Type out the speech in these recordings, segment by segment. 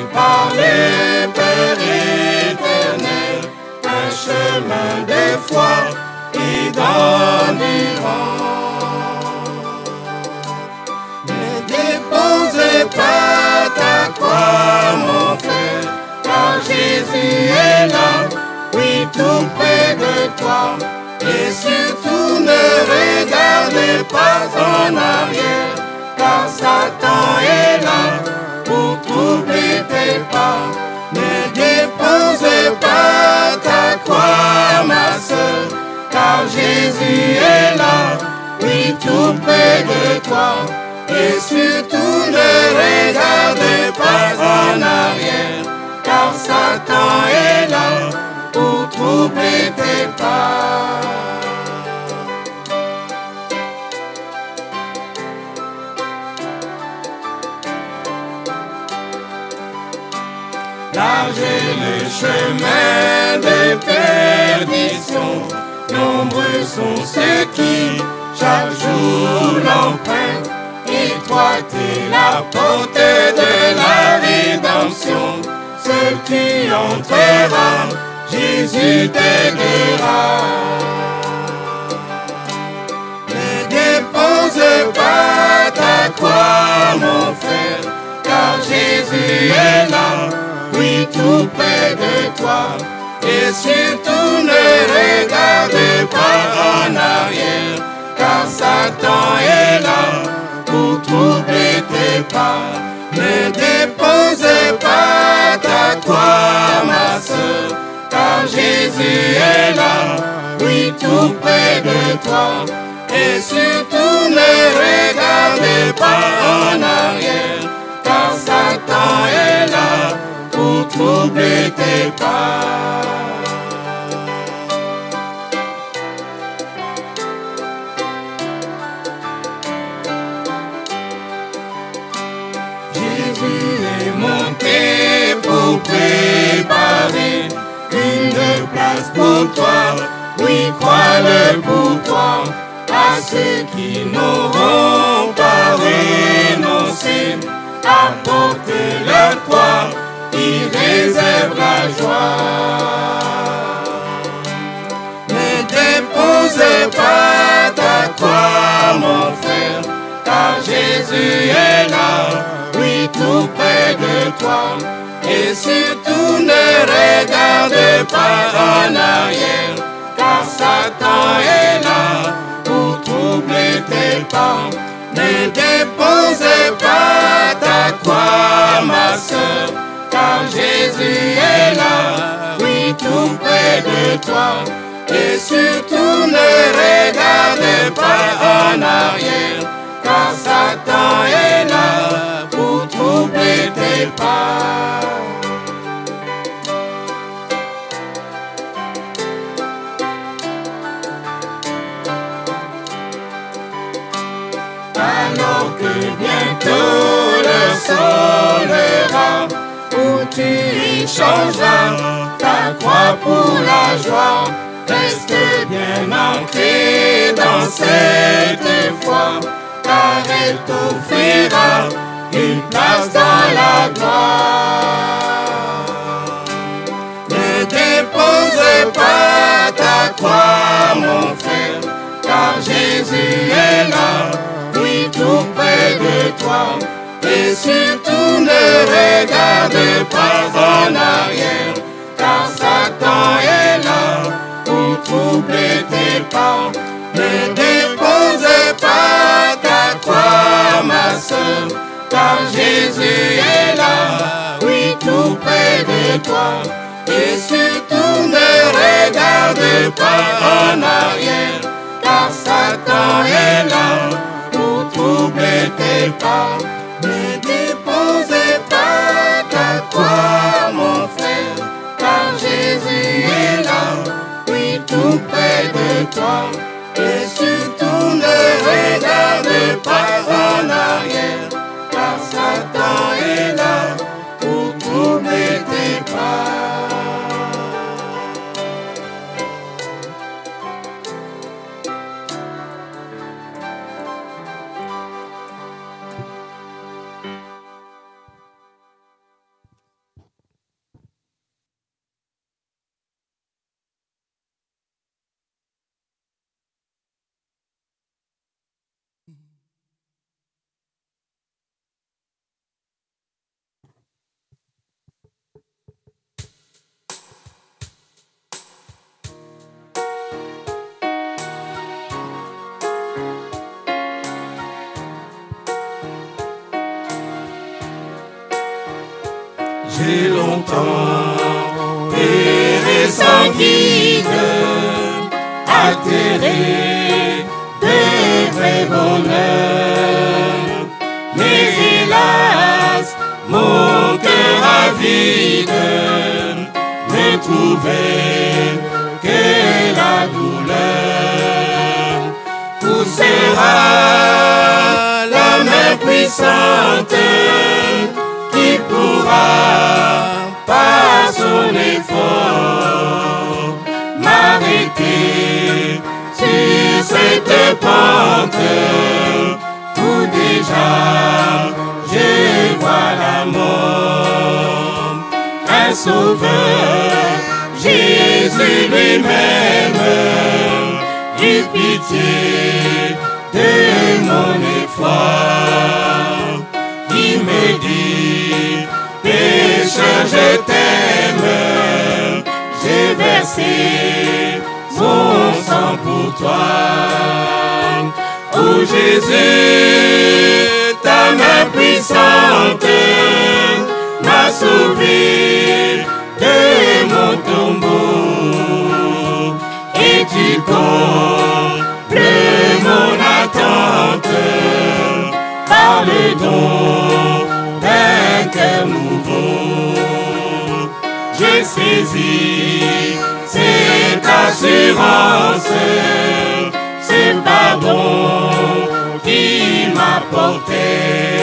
par le Père éternel, un chemin de foi et d'endurance. Ne dépose pas ta croix, mon frère, car Jésus est là, oui, tout près de toi. Et surtout ne regarde pas en arrière, car Satan est là pour troubler tes pas. Ne dépose pas ta croix, ma sœur, car Jésus est là, oui, tout près de toi. Et surtout ne regarde pas en arrière, car Satan est là pour troubler tes pas. Large est le chemin de perdition, nombreux sont ceux qui chaque jour l'empruntent. Étroite est la porte de la rédemption, seul tu entreras, Jésus t'aidera. Ne dépose pas ta croix, mon frère, car Jésus est là, oui, tout près de toi. Et surtout ne regarde pas en arrière, car Satan est là pour troubler tes pas. Ne dépose pas ta croix, ma sœur, car Jésus est là, oui, tout près de toi. Et surtout ne regarde pas en arrière, car Satan est là pour troubler tes pas. Jésus est monté pour préparer une place pour toi, oui, crois-le pour toi. À ceux qui n'auront pas renoncé à porter leur croix, il réserve la joie. Ne dépose pas ta croix, mon frère, car Jésus est là, oui, tout près de toi. Et surtout ne regarde pas en arrière, car Satan est là pour troubler tes pas. Ne dépose pas ta croix, ma sœur, car Jésus est là, oui, tout près de toi. Et surtout ne regarde pas en arrière, car Satan est là pour troubler tes pas. Alors que bientôt le sonnera, où tu y changeras ta croix pour la joie. Reste bien ancré dans cette foi, car elle t'offrira une place dans la gloire. Ne dépose pas ta croix, mon frère, car Jésus est là, oui, tout près de toi. Et surtout ne regarde pas en arrière, car Satan est là pour troubler tes pas. Ne dépose pas ta croix, ma sœur, car Jésus est là, oui, tout près de toi. Et surtout ne regarde pas en arrière, car Satan est là pour troubler tes pas. Ne dépose pas ta croix, mon frère, car Jésus est là, oui, tout près de toi. Et surtout ne regarde pas en arrière, car Satan est là pour troubler tes pas. J'ai longtemps erré sans guide, altéré de vrai bonheur. Mais hélas, mon cœur avide ne trouvait que la douleur. Où sera la main puissante qui pourra, par son effort, m'arrêter sur cette pente où déjà je vois la mort? Un sauveur, Jésus lui-même, eut pitié de mon effroi. Il me dit: pécheur, je t'aime, j'ai versé mon sang pour toi. Oh Jésus, ta main puissante m'a sauvé de mon tombeau, et tu combles mon attente par le don d'un cœur nouveau. J'ai saisi cette assurance, ce pardon qu'il m'a porté.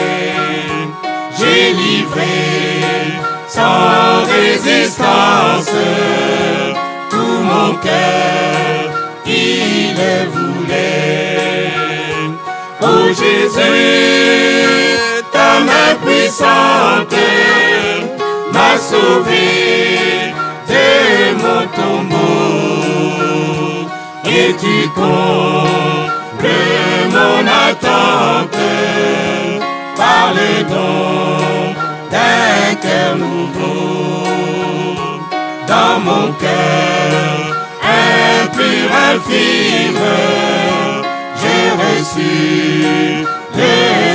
J'ai livré sans résistance tout mon cœur, il le voulait. Oh Jésus, ta main puissante m'a sauvé de mon tombeau, et tu combles mon attente par le don d'un cœur nouveau. Dans mon cœur impur, infime, j'ai reçu le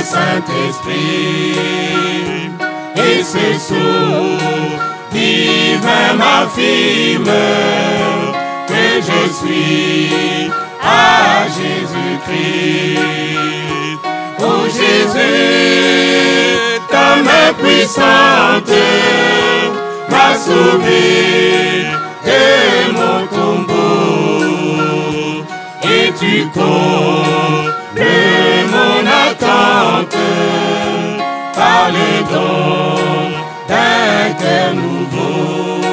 Saint-Esprit, et ce sceau divin m'affirme que je suis à Jésus-Christ. Oh Jésus, ta main puissante m'a sauvé de mon tombeau, et tu combles mon attente par le don d'un cœur nouveau.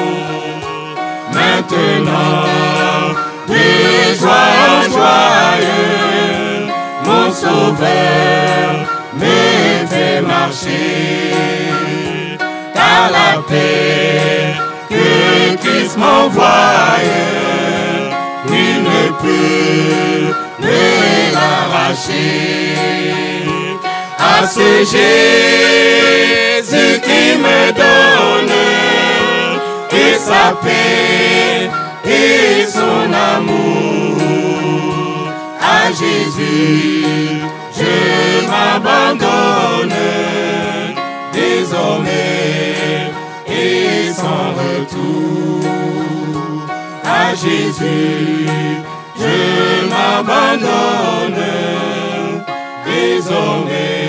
Maintenant, de joie en joie, mon Sauveur me fait marcher, car la paix que Christ m'envoie, nul ne peut me l'arracher. À ce Jésus qui me donne et sa paix et son amour, à Jésus je m'abandonne désormais et sans retour. À Jésus je m'abandonne désormais